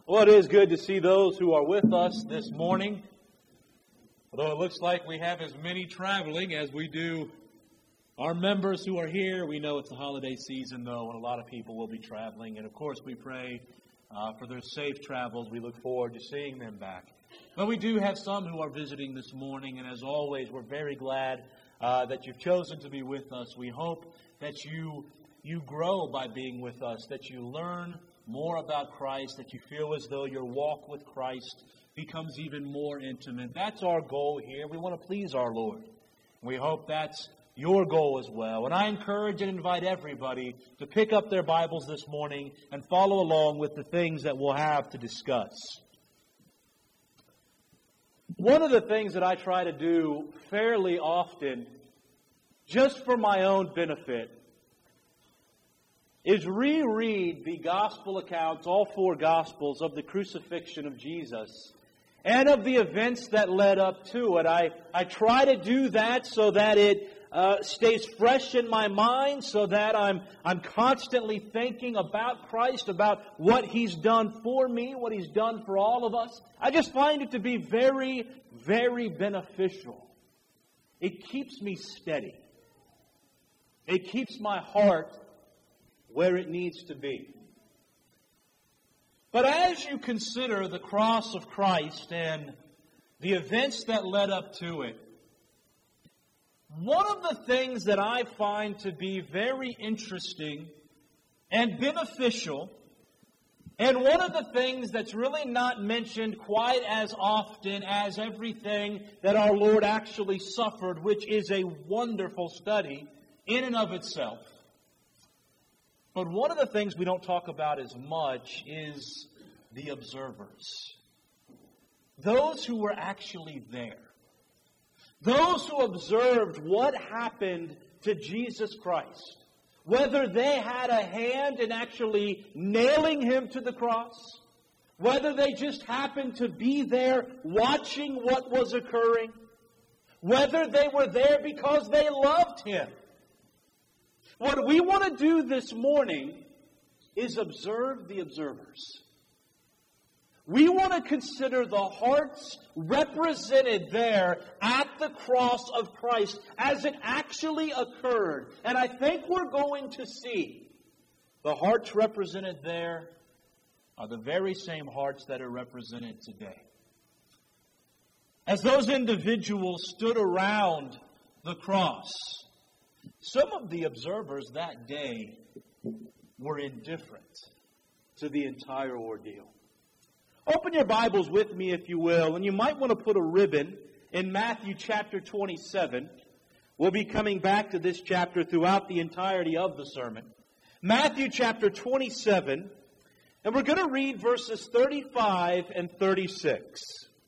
Well, it is good to see those who are with us this morning. Although it looks like we have as many traveling as we do our members who are here. We know it's the holiday season, though, and a lot of people will be traveling. And, of course, we pray for their safe travels. We look forward to seeing them back. But we do have some who are visiting this morning, and as always, we're very glad that you've chosen to be with us. We hope that you grow by being with us, that you learn more about Christ, that you feel as though your walk with Christ becomes even more intimate. That's our goal here. We want to please our Lord. We hope that's your goal as well. And I encourage and invite everybody to pick up their Bibles this morning and follow along with the things that we'll have to discuss. One of the things that I try to do fairly often, just for my own benefit, is reread the gospel accounts, all four gospels of the crucifixion of Jesus and of the events that led up to it. I try to do that so that it stays fresh in my mind, so that I'm constantly thinking about Christ, about what He's done for me, what He's done for all of us. I just find it to be very, very beneficial. It keeps me steady. It keeps my heart where it needs to be. But as you consider the cross of Christ and the events that led up to it, one of the things that I find to be very interesting and beneficial, and one of the things that's really not mentioned quite as often as everything that our Lord actually suffered, which is a wonderful study in and of itself. But one of the things we don't talk about as much is the observers. Those who were actually there. Those who observed what happened to Jesus Christ. Whether they had a hand in actually nailing Him to the cross. Whether they just happened to be there watching what was occurring. Whether they were there because they loved Him. What we want to do this morning is observe the observers. We want to consider the hearts represented there at the cross of Christ as it actually occurred. And I think we're going to see the hearts represented there are the very same hearts that are represented today. As those individuals stood around the cross, some of the observers that day were indifferent to the entire ordeal. Open your Bibles with me, if you will, and you might want to put a ribbon in Matthew chapter 27. We'll be coming back to this chapter throughout the entirety of the sermon. Matthew chapter 27, and we're going to read verses 35 and 36.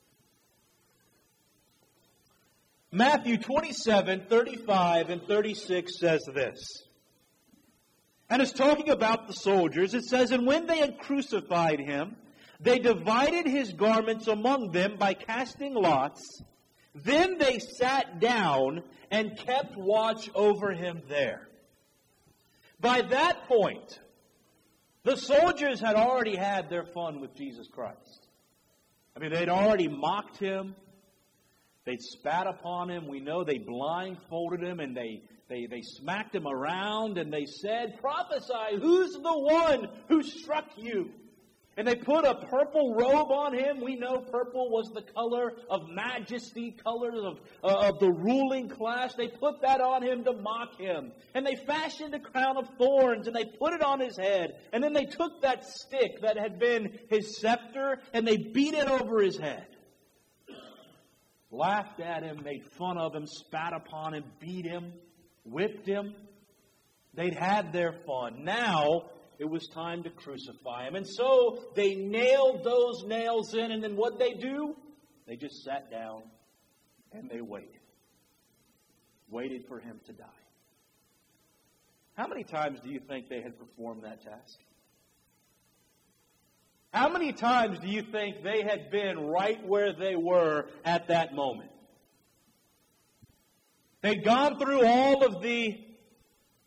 Matthew 27, 35 and 36 says this. And it's talking about the soldiers. It says, "And when they had crucified Him, they divided His garments among them by casting lots. Then they sat down and kept watch over Him there." By that point, the soldiers had already had their fun with Jesus Christ. I mean, they'd already mocked Him. They spat upon Him. We know they blindfolded Him and they smacked Him around and they said, "Prophesy, who's the one who struck you?" And they put a purple robe on Him. We know purple was the color of majesty, color of the ruling class. They put that on Him to mock Him. And they fashioned a crown of thorns and they put it on His head. And then they took that stick that had been His scepter and they beat it over His head. Laughed at Him, made fun of Him, spat upon Him, beat Him, whipped Him. They'd had their fun. Now it was time to crucify Him. And so they nailed those nails in, and then what'd they do? They just sat down and they waited. Waited for Him to die. How many times do you think they had performed that task? How many times do you think they had been right where they were at that moment? They'd gone through all of the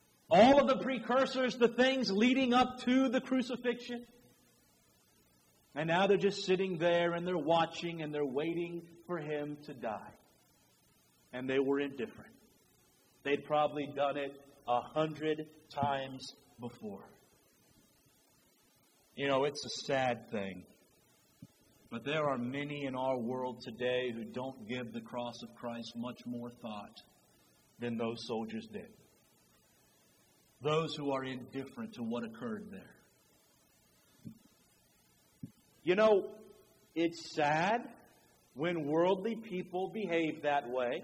precursors, the things leading up to the crucifixion. And now they're just sitting there and they're watching and they're waiting for him to die. And they were indifferent. They'd probably done it 100 times before. You know, it's a sad thing. But there are many in our world today who don't give the cross of Christ much more thought than those soldiers did. Those who are indifferent to what occurred there. You know, it's sad when worldly people behave that way,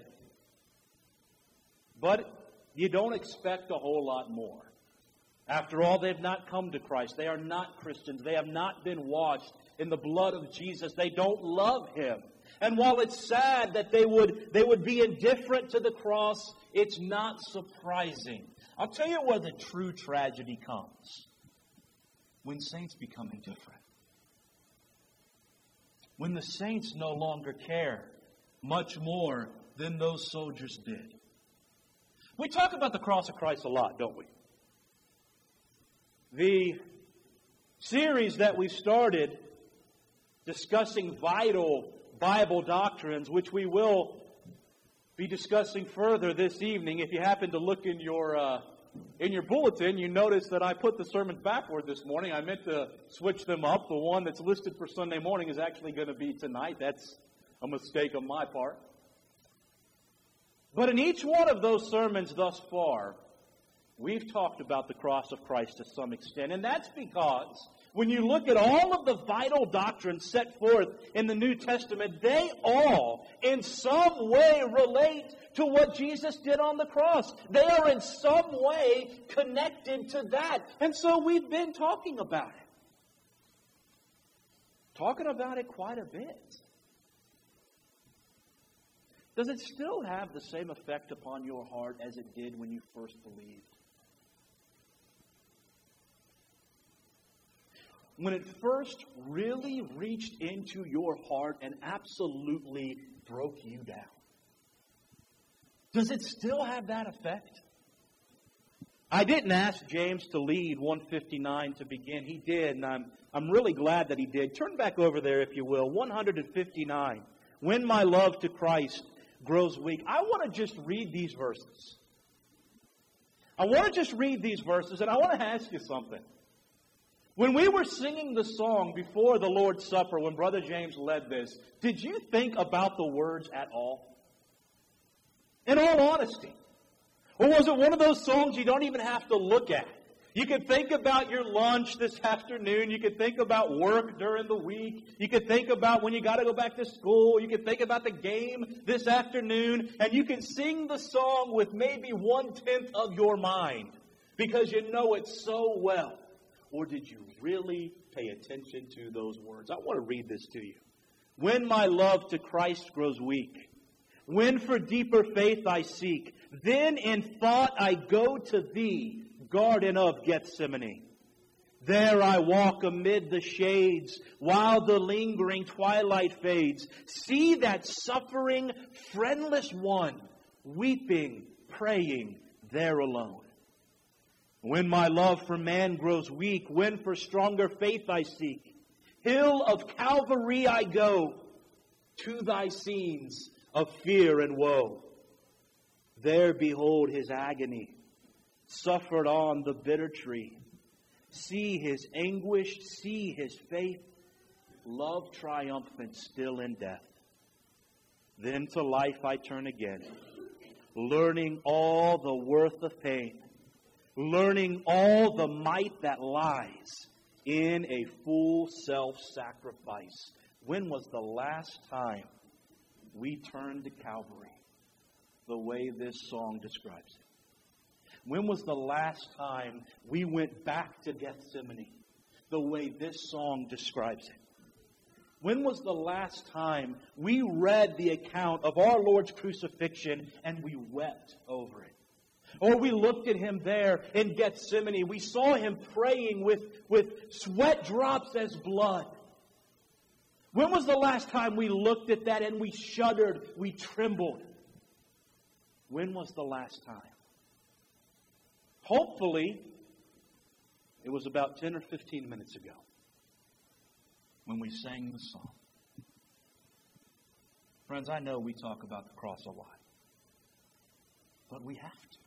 but you don't expect a whole lot more. After all, they've not come to Christ. They are not Christians. They have not been washed in the blood of Jesus. They don't love Him. And while it's sad that they would be indifferent to the cross, it's not surprising. I'll tell you where the true tragedy comes. When saints become indifferent. When the saints no longer care much more than those soldiers did. We talk about the cross of Christ a lot, don't we? The series that we started discussing vital Bible doctrines, which we will be discussing further this evening. If you happen to look in your bulletin, you notice that I put the sermons backward this morning. I meant to switch them up. The one that's listed for Sunday morning is actually going to be tonight. That's a mistake on my part. But in each one of those sermons thus far, we've talked about the cross of Christ to some extent. And that's because when you look at all of the vital doctrines set forth in the New Testament, they all in some way relate to what Jesus did on the cross. They are in some way connected to that. And so we've been talking about it. Talking about it quite a bit. Does it still have the same effect upon your heart as it did when you first believed? When it first really reached into your heart and absolutely broke you down? Does it still have that effect? I didn't ask James to lead 159 to begin. He did, and I'm really glad that he did. Turn back over there, if you will. 159. When my love to Christ grows weak. I want to just read these verses. I want to just read these verses, and I want to ask you something. When we were singing the song before the Lord's Supper, when Brother James led this, did you think about the words at all? In all honesty. Or was it one of those songs you don't even have to look at? You could think about your lunch this afternoon. You could think about work during the week. You could think about when you got to go back to school. You could think about the game this afternoon. And you can sing the song with maybe 1/10 of your mind because you know it so well. Or did you really pay attention to those words? I want to read this to you. When my love to Christ grows weak, when for deeper faith I seek, then in thought I go to thee, Garden of Gethsemane. There I walk amid the shades, while the lingering twilight fades. See that suffering, friendless one, weeping, praying there alone. When my love for man grows weak, when for stronger faith I seek, hill of Calvary I go, to thy scenes of fear and woe. There behold his agony, suffered on the bitter tree. See his anguish, see his faith, love triumphant still in death. Then to life I turn again, learning all the worth of pain, learning all the might that lies in a full self-sacrifice. When was the last time we turned to Calvary the way this song describes it? When was the last time we went back to Gethsemane the way this song describes it? When was the last time we read the account of our Lord's crucifixion and we wept over it? Or we looked at him there in Gethsemane. We saw him praying with sweat drops as blood. When was the last time we looked at that and we shuddered, we trembled? When was the last time? Hopefully, it was about 10 or 15 minutes ago. when we sang the song. Friends, I know we talk about the cross a lot, but we have to.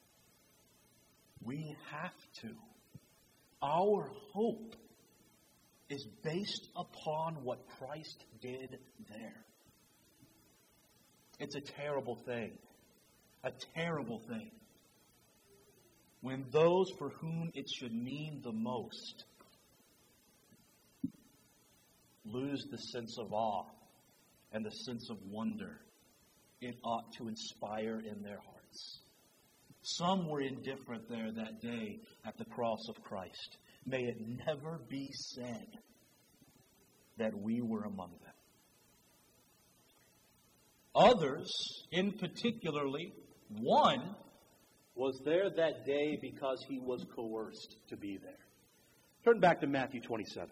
We have to. Our hope is based upon what Christ did there. It's a terrible thing. A terrible thing. When those for whom it should mean the most lose the sense of awe and the sense of wonder it ought to inspire in their hearts. Some were indifferent there that day at the cross of Christ. May it never be said that we were among them. Others, in particularly, one was there that day because he was coerced to be there. Turn back to Matthew 27.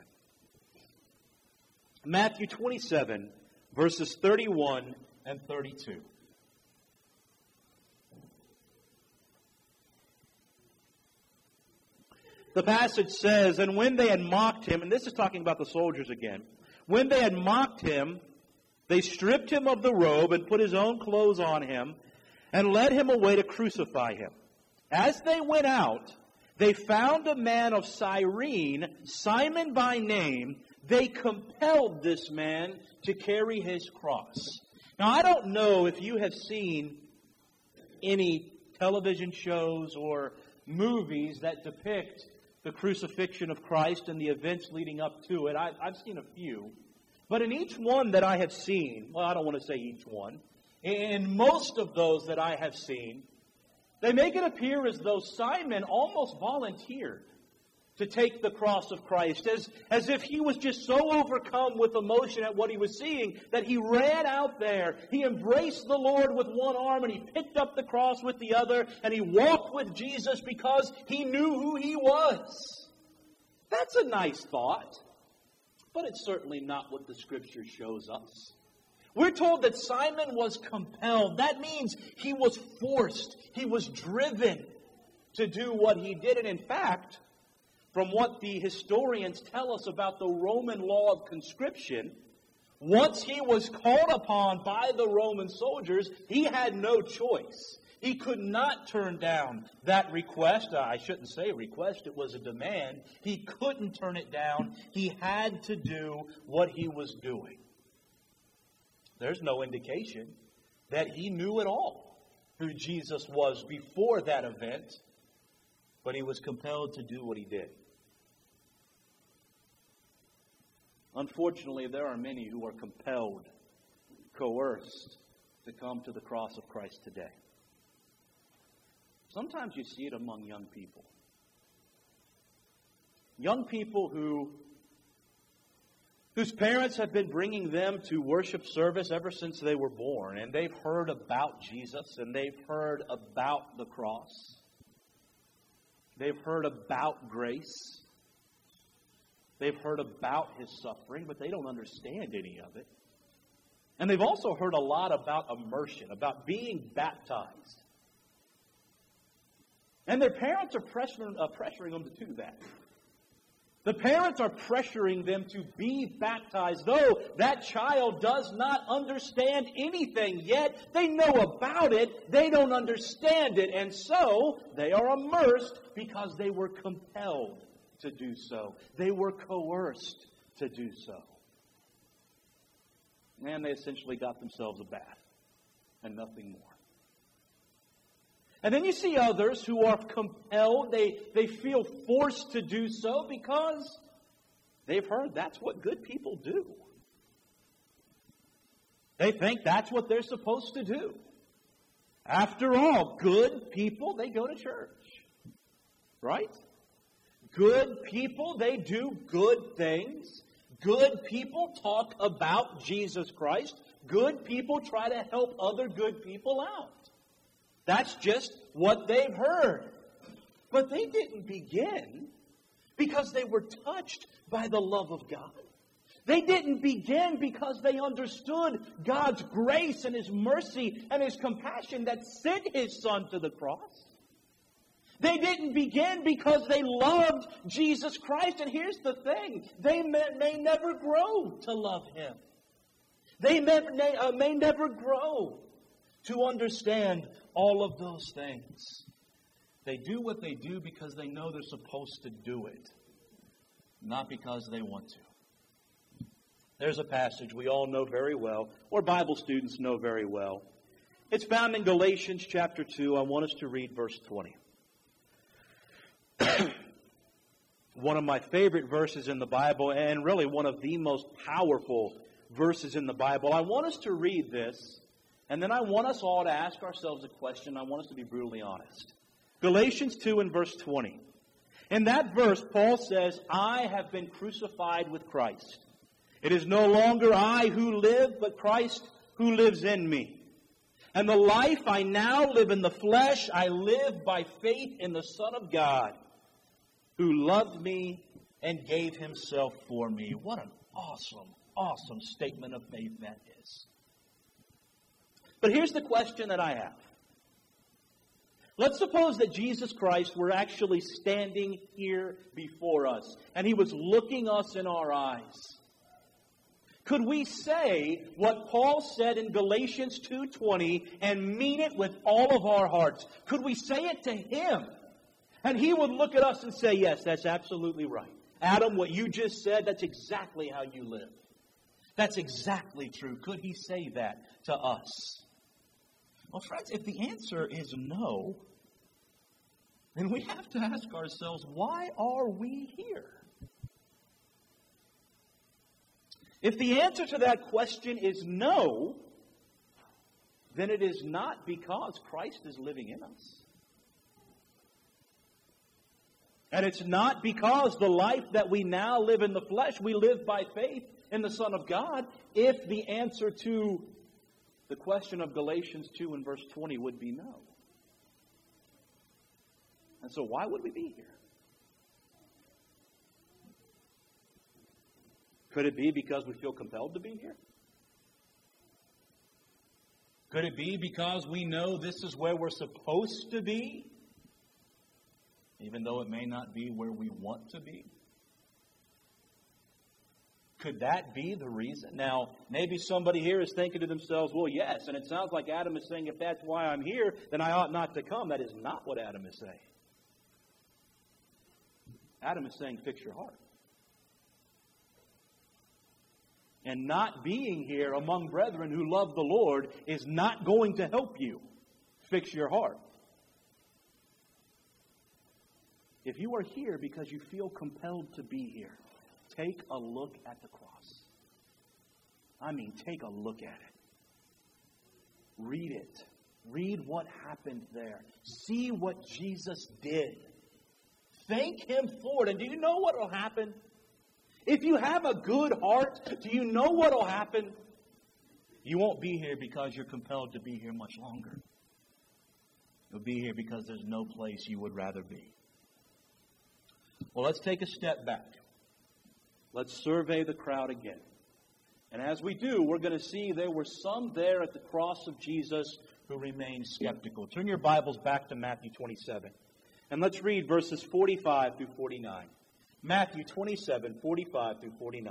Matthew 27, verses 31 and 32. The passage says, and when they had mocked him, and this is talking about the soldiers again, when they had mocked him, they stripped him of the robe and put his own clothes on him and led him away to crucify him. As they went out, they found a man of Cyrene, Simon by name. They compelled this man to carry his cross. Now, I don't know if you have seen any television shows or movies that depict the crucifixion of Christ and the events leading up to it. I've seen a few. But in each one that I have seen, well, I don't want to say each one, in most of those that I have seen, they make it appear as though Simon almost volunteered to take the cross of Christ, as if he was just so overcome with emotion at what he was seeing that he ran out there. He embraced the Lord with one arm and he picked up the cross with the other and he walked with Jesus because he knew who he was. That's a nice thought, but it's certainly not what the Scripture shows us. We're told that Simon was compelled. That means he was forced. He was driven to do what he did. And in fact, from what the historians tell us about the Roman law of conscription, once he was called upon by the Roman soldiers, he had no choice. He could not turn down that request. I shouldn't say request, it was a demand. He couldn't turn it down. He had to do what he was doing. There's no indication that he knew at all who Jesus was before that event, but he was compelled to do what he did. Unfortunately, there are many who are compelled, coerced to come to the cross of Christ today. Sometimes you see it among young people. Young people whose parents have been bringing them to worship service ever since they were born. And they've heard about Jesus and they've heard about the cross. They've heard about grace. They've heard about his suffering, but they don't understand any of it. And they've also heard a lot about immersion, about being baptized. And their parents are pressuring them to do that. The parents are pressuring them to be baptized, though that child does not understand anything yet. They know about it, they don't understand it, and so they are immersed because they were compelled to do so. They were coerced to do so. And they essentially got themselves a bath and nothing more. And then you see others who are compelled. They feel forced to do so because they've heard that's what good people do. They think that's what they're supposed to do. After all, good people, they go to church. Right? Good people, they do good things. Good people talk about Jesus Christ. Good people try to help other good people out. That's just what they've heard. But they didn't begin because they were touched by the love of God. They didn't begin because they understood God's grace and His mercy and His compassion that sent His Son to the cross. They didn't begin because they loved Jesus Christ. And here's the thing. They may never grow to love Him. They may never grow to understand all of those things. They do what they do because they know they're supposed to do it, not because they want to. There's a passage we all know very well, or Bible students know very well. It's found in Galatians chapter 2. I want us to read verse 20. One of my favorite verses in the Bible, and really one of the most powerful verses in the Bible. I want us to read this, and then I want us all to ask ourselves a question. I want us to be brutally honest. Galatians 2 and verse 20. In that verse, Paul says, I have been crucified with Christ. It is no longer I who live, but Christ who lives in me. And the life I now live in the flesh, I live by faith in the Son of God, who loved me and gave Himself for me. What an awesome statement of faith that is. But here's the question that I have. Let's suppose that Jesus Christ were actually standing here before us, and He was looking us in our eyes. Could we say what Paul said in Galatians 2:20 and mean it with all of our hearts? Could we say it to Him? And He would look at us and say, yes, that's absolutely right. Adam, what you just said, that's exactly how you live. That's exactly true. Could He say that to us? Well, friends, if the answer is no, then we have to ask ourselves, why are we here? If the answer to that question is no, then it is not because Christ is living in us. And it's not because the life that we now live in the flesh, we live by faith in the Son of God, if the answer to the question of Galatians 2 and verse 20 would be no. And so why would we be here? Could it be because we feel compelled to be here? Could it be because we know this is where we're supposed to be, even though it may not be where we want to be? Could that be the reason? Now, maybe somebody here is thinking to themselves, well, yes, and it sounds like Adam is saying, if that's why I'm here, then I ought not to come. That is not what Adam is saying. Adam is saying, fix your heart. And not being here among brethren who love the Lord is not going to help you fix your heart. If you are here because you feel compelled to be here, take a look at the cross. I mean, take a look at it. Read it. Read what happened there. See what Jesus did. Thank Him for it. And do you know what will happen? If you have a good heart, do you know what will happen? You won't be here because you're compelled to be here much longer. You'll be here because there's no place you would rather be. Well, let's take a step back. Let's survey the crowd again. And as we do, we're going to see there were some there at the cross of Jesus who remained skeptical. Turn your Bibles back to Matthew 27. And let's read verses 45 through 49. Matthew 27, 45 through 49.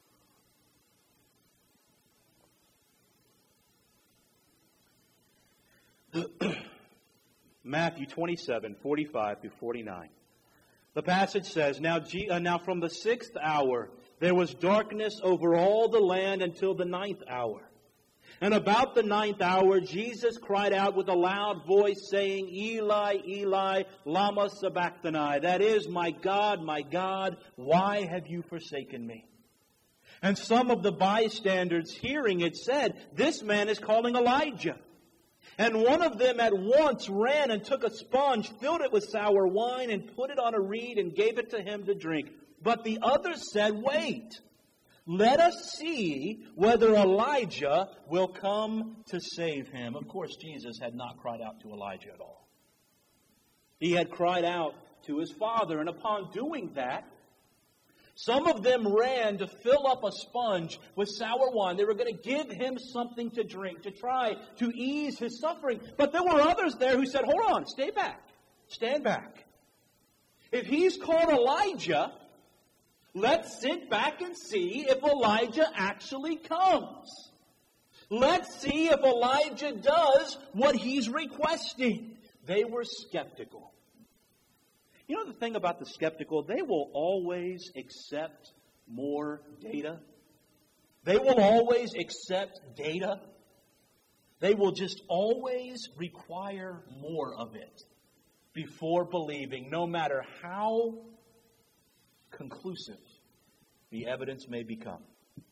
Matthew 27, 45 through 49. The passage says, Now from the 6th hour there was darkness over all the land until the 9th hour. And about the 9th hour, Jesus cried out with a loud voice, saying, Eli, Eli, lama sabachthani. That is, my God, why have you forsaken me? And some of the bystanders hearing it said, This man is calling Elijah. And one of them at once ran and took a sponge, filled it with sour wine, and put it on a reed and gave it to him to drink. But the others said, Wait. Let us see whether Elijah will come to save him. Of course, Jesus had not cried out to Elijah at all. He had cried out to His Father. And upon doing that, some of them ran to fill up a sponge with sour wine. They were going to give him something to drink to try to ease his suffering. But there were others there who said, Hold on, stay back. stand back. If he's called Elijah, let's sit back and see if Elijah actually comes. Let's see if Elijah does what he's requesting. They were skeptical. You know the thing about the skeptical? They will always accept more data. They will always accept data. They will just always require more of it before believing, no matter how conclusive the evidence may become.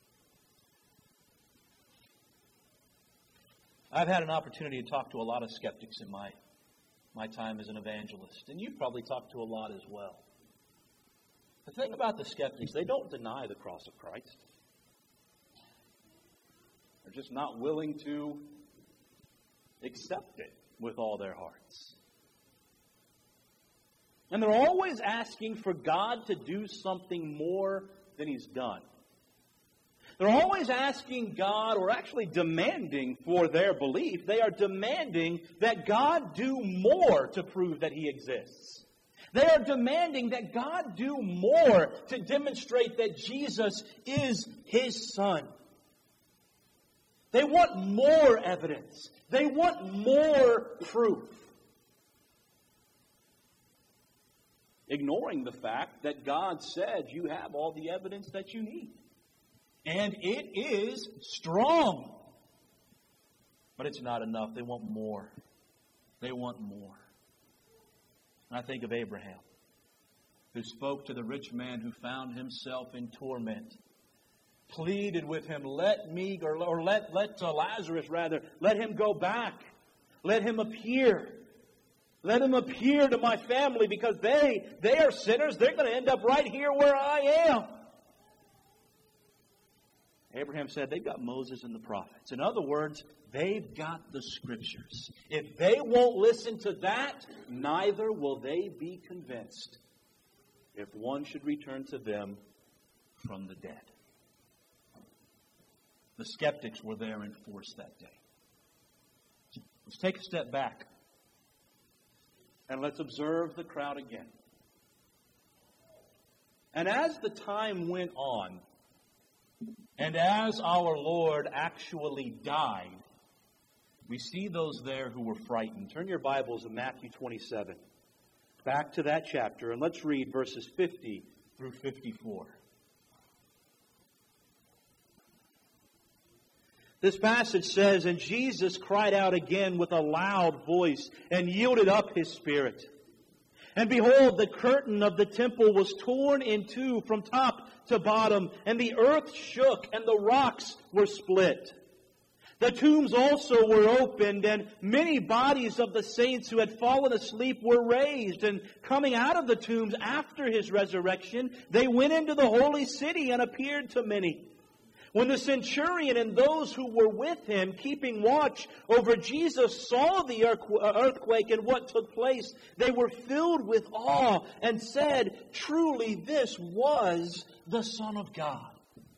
I've had an opportunity to talk to a lot of skeptics in my time as an evangelist, and you've probably talked to a lot as well. The thing about the skeptics, they don't deny the cross of Christ. They're just not willing to accept it with all their hearts. And they're always asking for God to do something more than He's done. They're always asking God, or actually demanding for their belief, they are demanding that God do more to prove that He exists. They are demanding that God do more to demonstrate that Jesus is His Son. They want more evidence. They want more proof. Ignoring the fact that God said you have all the evidence that you need. And it is strong. But it's not enough. They want more. They want more. And I think of Abraham, who spoke to the rich man who found himself in torment. Pleaded with him, let Lazarus let him go back. Let him appear. Let him appear to my family, because they are sinners. They're going to end up right here where I am. Abraham said, they've got Moses and the prophets. In other words, they've got the Scriptures. If they won't listen to that, neither will they be convinced if one should return to them from the dead. The skeptics were there in force that day. Let's take a step back and let's observe the crowd again. And as the time went on, and as our Lord actually died, we see those there who were frightened. Turn your Bibles to Matthew 27. Back to that chapter, and let's read verses 50 through 54. This passage says, and Jesus cried out again with a loud voice and yielded up His spirit. And behold, the curtain of the temple was torn in two from top to bottom, and the earth shook, and the rocks were split. The tombs also were opened, and many bodies of the saints who had fallen asleep were raised. And coming out of the tombs after His resurrection, they went into the holy city and appeared to many. When the centurion and those who were with him, keeping watch over Jesus, saw the earthquake and what took place, they were filled with awe and said, truly this was the Son of God.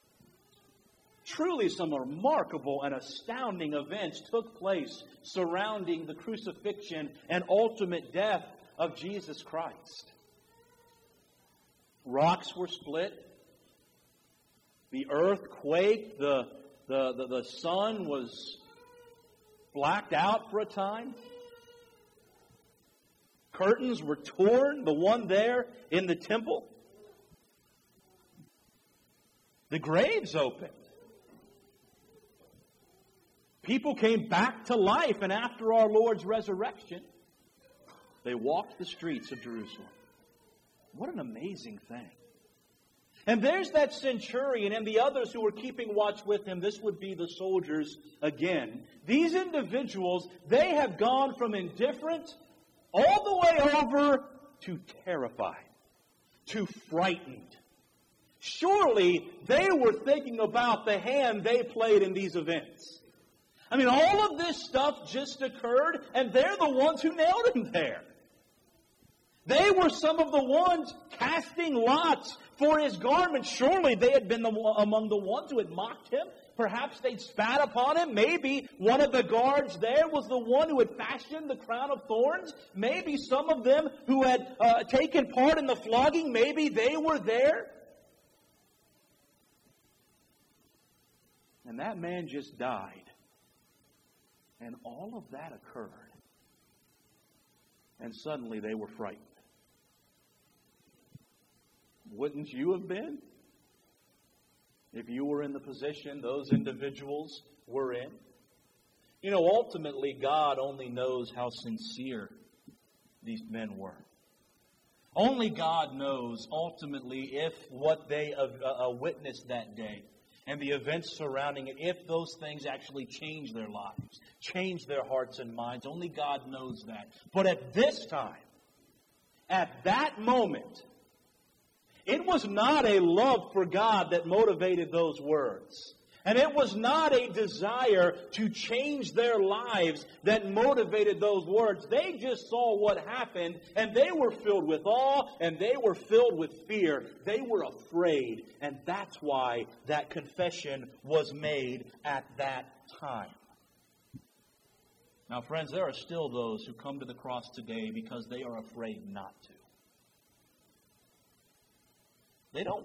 Truly some remarkable and astounding events took place surrounding the crucifixion and ultimate death of Jesus Christ. Rocks were split. The earth quaked. The sun was blacked out for a time. Curtains were torn, the one there in the temple. The graves opened. People came back to life, and after our Lord's resurrection, they walked the streets of Jerusalem. What an amazing thing. And there's that centurion and the others who were keeping watch with him. This would be the soldiers again. These individuals, they have gone from indifferent all the way over to terrified, to frightened. Surely they were thinking about the hand they played in these events. I mean, all of this stuff just occurred, and they're the ones who nailed Him there. They were some of the ones casting lots for His garment. Surely they had been among the ones who had mocked Him, Perhaps they'd spat upon him. Maybe one of the guards there was the one who had fashioned the crown of thorns. Maybe some of them who had taken part in the flogging, maybe they were there. And that man just died. And all of that occurred. And suddenly they were frightened. Wouldn't you have been? If you were in the position those individuals were in. You know, ultimately, God only knows how sincere these men were. Only God knows, ultimately, if what they witnessed that day and the events surrounding it, if those things actually change their lives, change their hearts and minds. Only God knows that. But at this time, at that moment, it was not a love for God that motivated those words. And it was not a desire to change their lives that motivated those words. They just saw what happened, and they were filled with awe, and they were filled with fear. They were afraid, and that's why that confession was made at that time. Now, friends, there are still those who come to the cross today because they are afraid not to. They don't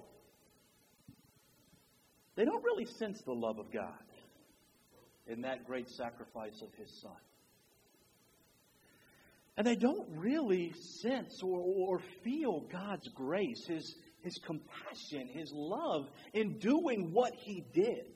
really sense the love of God in that great sacrifice of His Son. And they don't really sense or feel God's grace, His compassion, His love in doing what He did.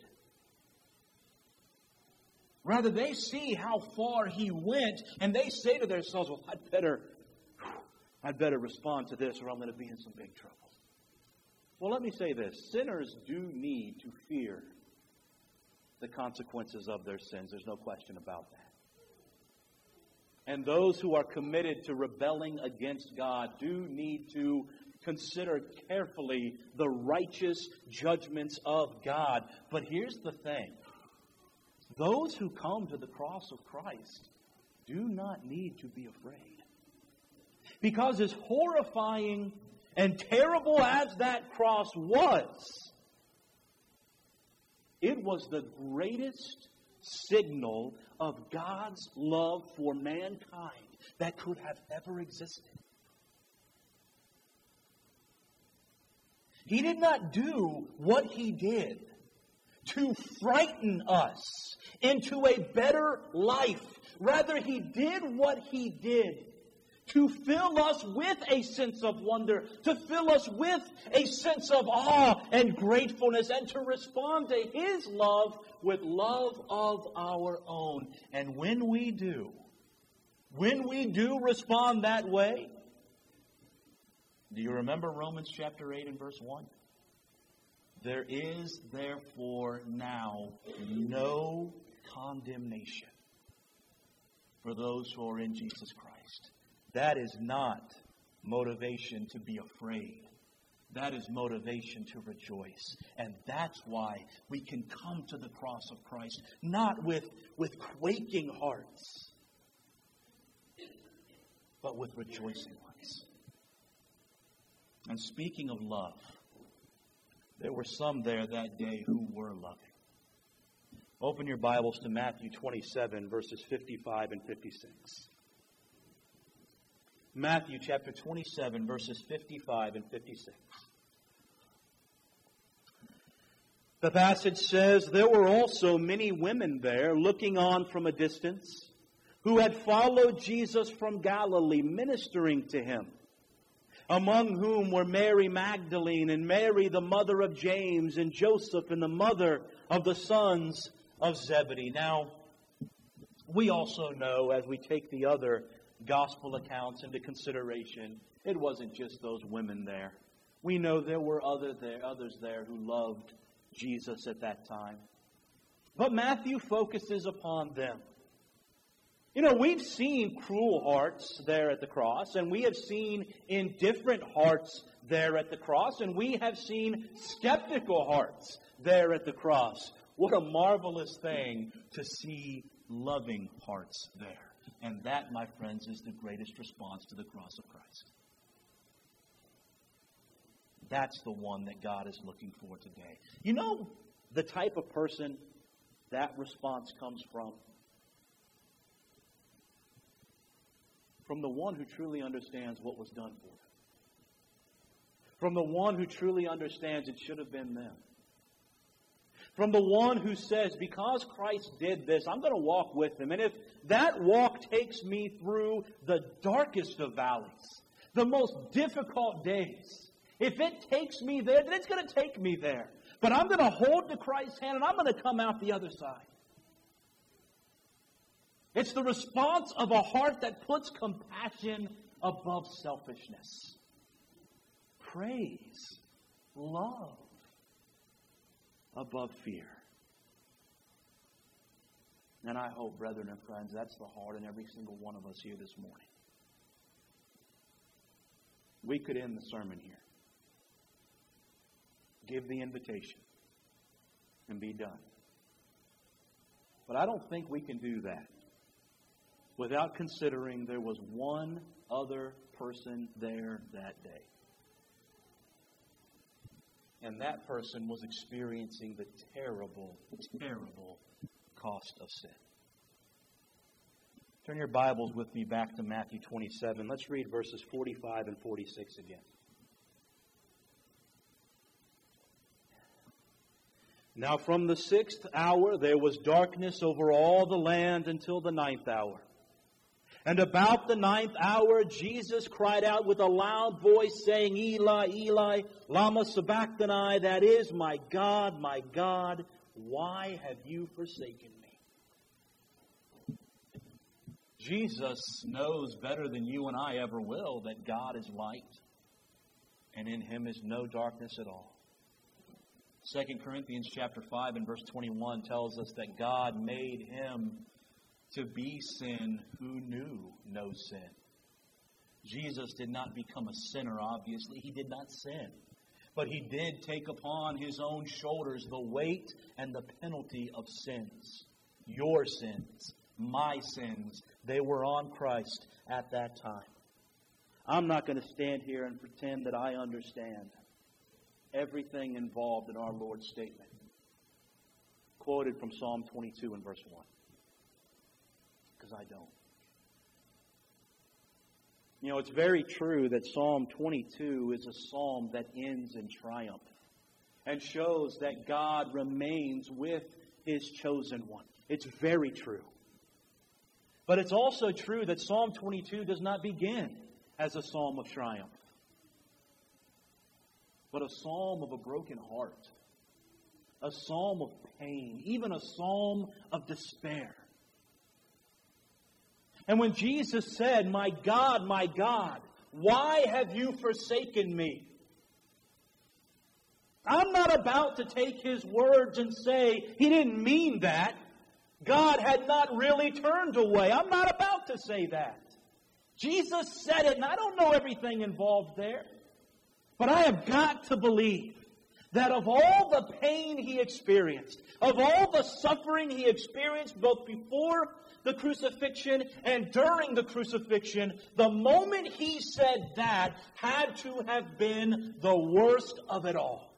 Rather, they see how far He went, and they say to themselves, well, I'd better respond to this, or I'm going to be in some big trouble. Well, let me say this. Sinners do need to fear the consequences of their sins. There's no question about that. And those who are committed to rebelling against God do need to consider carefully the righteous judgments of God. But here's the thing. Those who come to the cross of Christ do not need to be afraid. Because as horrifying and terrible as that cross was, it was the greatest signal of God's love for mankind that could have ever existed. He did not do what He did to frighten us into a better life. Rather, He did what He did to fill us with a sense of wonder, to fill us with a sense of awe and gratefulness, and to respond to His love with love of our own. And when we do respond that way, do you remember Romans chapter 8 and verse 1? There is therefore now no condemnation for those who are in Jesus Christ. That is not motivation to be afraid. That is motivation to rejoice. And that's why we can come to the cross of Christ, not with quaking hearts, but with rejoicing hearts. And speaking of love, there were some there that day who were loving. Open your Bibles to Matthew 27, verses 55 and 56. Matthew chapter 27, verses 55 and 56. The passage says, "There were also many women there, looking on from a distance, who had followed Jesus from Galilee, ministering to Him, among whom were Mary Magdalene and Mary, the mother of James, and Joseph, and the mother of the sons of Zebedee." Now, we also know, as we take the other gospel accounts into consideration, it wasn't just those women there. We know there were others there who loved Jesus at that time. But Matthew focuses upon them. You know, we've seen cruel hearts there at the cross, and we have seen indifferent hearts there at the cross, and we have seen skeptical hearts there at the cross. What a marvelous thing to see loving hearts there. And that, my friends, is the greatest response to the cross of Christ. That's the one that God is looking for today. You know, the type of person that response comes from? From the one who truly understands what was done for them. From the one who truly understands it should have been them. From the one who says, because Christ did this, I'm going to walk with Him. And if that walk takes me through the darkest of valleys, the most difficult days, if it takes me there, then it's going to take me there. But I'm going to hold to Christ's hand and I'm going to come out the other side. It's the response of a heart that puts compassion above selfishness. Praise, love above fear. And I hope, brethren and friends, that's the heart in every single one of us here this morning. We could end the sermon here. Give the invitation and be done. But I don't think we can do that without considering there was one other person there that day. And that person was experiencing the terrible, terrible cost of sin. Turn your Bibles with me back to Matthew 27. Let's read verses 45 and 46 again. Now from the 6th hour there was darkness over all the land until the 9th hour. And about the 9th hour, Jesus cried out with a loud voice, saying, Eli, Eli, lama sabachthani, that is, my God, why have you forsaken me? Jesus knows better than you and I ever will that God is light, and in Him is no darkness at all. 2 Corinthians chapter 5 and verse 21 tells us that God made Him to be sin who knew no sin. Jesus did not become a sinner, obviously. He did not sin. But He did take upon His own shoulders the weight and the penalty of sins. Your sins, my sins, they were on Christ at that time. I'm not going to stand here and pretend that I understand everything involved in our Lord's statement, quoted from Psalm 22 and verse 1. Because I don't. You know, it's very true that Psalm 22 is a psalm that ends in triumph and shows that God remains with His chosen one. It's very true. But it's also true that Psalm 22 does not begin as a psalm of triumph, but a psalm of a broken heart, a psalm of pain, even a psalm of despair. And when Jesus said, my God, why have you forsaken me? I'm not about to take His words and say, He didn't mean that. God had not really turned away. I'm not about to say that. Jesus said it, and I don't know everything involved there. But I have got to believe that of all the pain He experienced, of all the suffering He experienced both before the crucifixion and during the crucifixion, the moment He said that had to have been the worst of it all.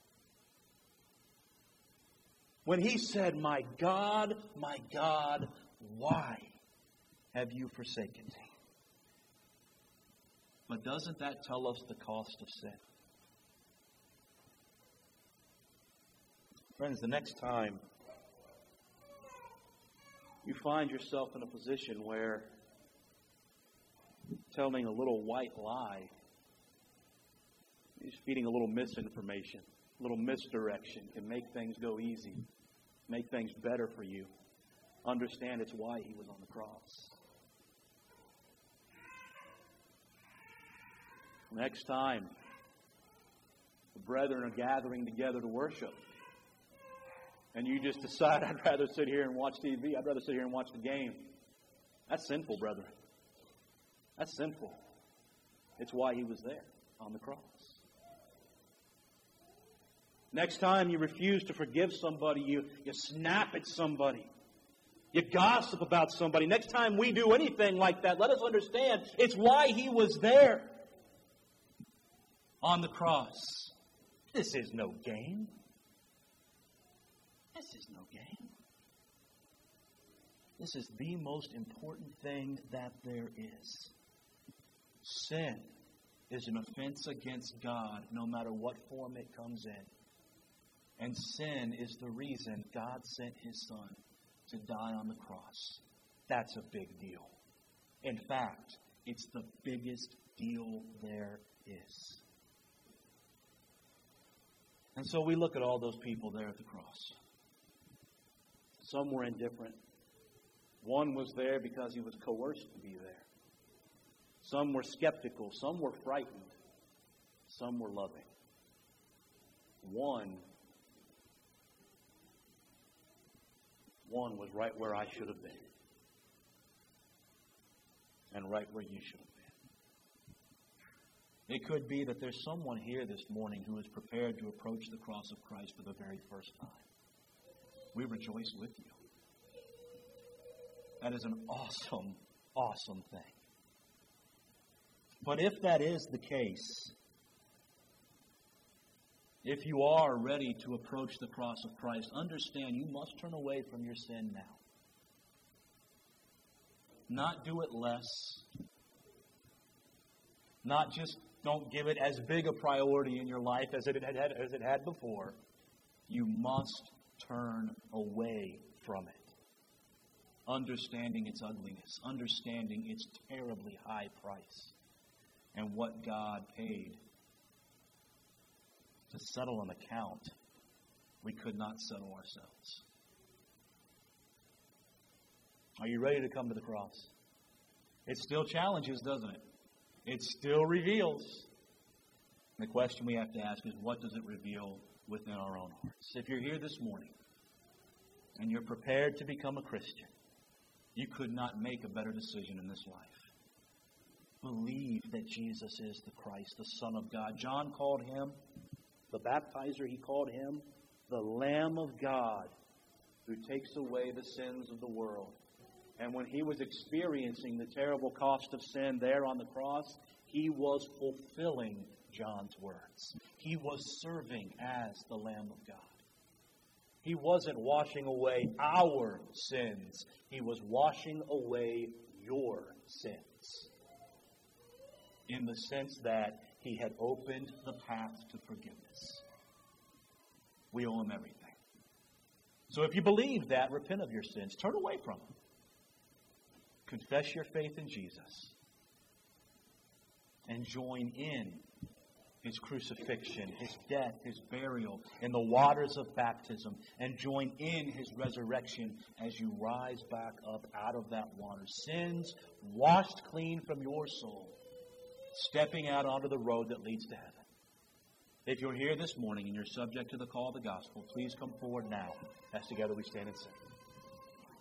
When He said, my God, why have you forsaken me? But doesn't that tell us the cost of sin? Friends, the next time you find yourself in a position where telling a little white lie, just feeding a little misinformation, a little misdirection can make things go easy, make things better for you. Understand it's why He was on the cross. Next time the brethren are gathering together to worship, and you just decide, I'd rather sit here and watch TV. I'd rather sit here and watch the game. That's sinful, brethren. That's sinful. It's why He was there on the cross. Next time you refuse to forgive somebody, you snap at somebody. You gossip about somebody. Next time we do anything like that, let us understand it's why He was there on the cross. This is no game. This is no game. This is the most important thing that there is. Sin is an offense against God no matter what form it comes in. And sin is the reason God sent His Son to die on the cross. That's a big deal. In fact, it's the biggest deal there is. And so we look at all those people there at the cross. Some were indifferent. One was there because he was coerced to be there. Some were skeptical. Some were frightened. Some were loving. One was right where I should have been. And right where you should have been. It could be that there's someone here this morning who is prepared to approach the cross of Christ for the very first time. We rejoice with you. That is an awesome, awesome thing. But if that is the case, if you are ready to approach the cross of Christ, understand you must turn away from your sin now. Not do it less. Not just don't give it as big a priority in your life as it had before. You must turn away from it. Understanding its ugliness. Understanding its terribly high price. And what God paid to settle an account we could not settle ourselves. Are you ready to come to the cross? It still challenges, doesn't it? It still reveals. And the question we have to ask is, what does it reveal within our own hearts? If you're here this morning and you're prepared to become a Christian, you could not make a better decision in this life. Believe that Jesus is the Christ, the Son of God. John called Him, the baptizer, he called Him the Lamb of God who takes away the sins of the world. And when He was experiencing the terrible cost of sin there on the cross, He was fulfilling John's words. He was serving as the Lamb of God. He wasn't washing away our sins. He was washing away your sins. In the sense that He had opened the path to forgiveness. We owe Him everything. So if you believe that, repent of your sins. Turn away from them. Confess your faith in Jesus. And join in His crucifixion, His death, His burial, in the waters of baptism. And join in His resurrection as you rise back up out of that water. Sins washed clean from your soul. Stepping out onto the road that leads to heaven. If you're here this morning and you're subject to the call of the gospel, please come forward now as together we stand and sing.